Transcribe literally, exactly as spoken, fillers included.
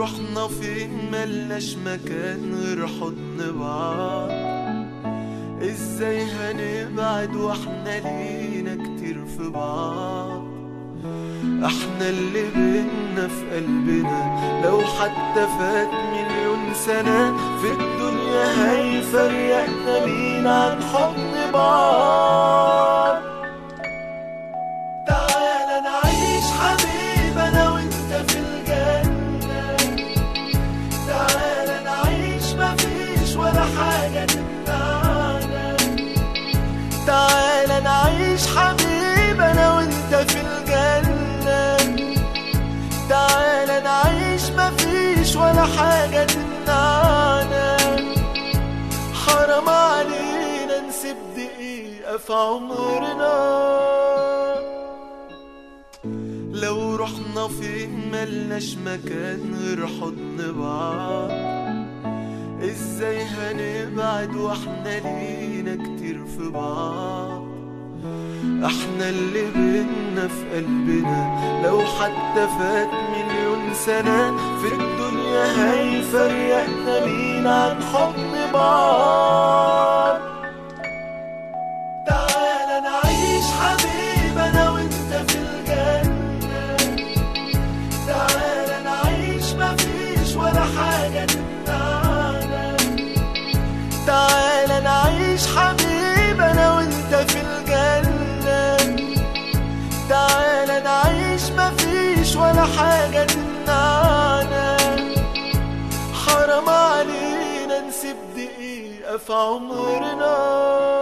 رحنا فين ملناش مكان غير حضن بعض. ازاي هنبعد واحنا لينا كتير في بعض؟ احنا اللي بينا في قلبنا لو حتى فات مليون سنة في الدنيا هيفرقنا مين عن حضن بعض. تعالى نعيش حبيب انا وانت في الجنة، تعالى نعيش مفيش ولا حاجة تمنعنا، تعالى نعيش حبيب انا وانت في الجنة، تعالى نعيش مفيش ولا حاجة تمنعنا. حرام علينا نسيب دقيقة في عمرنا، لو رحنا فين ملناش مكان غير حضن بعض. ازاي هنبعد واحنا لينا كتير في بعض؟ احنا اللي بينا في قلبنا لو حتى فات مليون سنة في الدنيا هيفرقنا مين عن حضن بعض. تعالى نعيش حبيب انا وانت في الجنة، تعالى نعيش مفيش ولا حاجة تمنعنا، تعالى نعيش حبيب انا وانت في الجنة، تعالى نعيش مفيش ولا حاجة تمنعنا. حرام علينا نسيب دقيقة في عمرنا.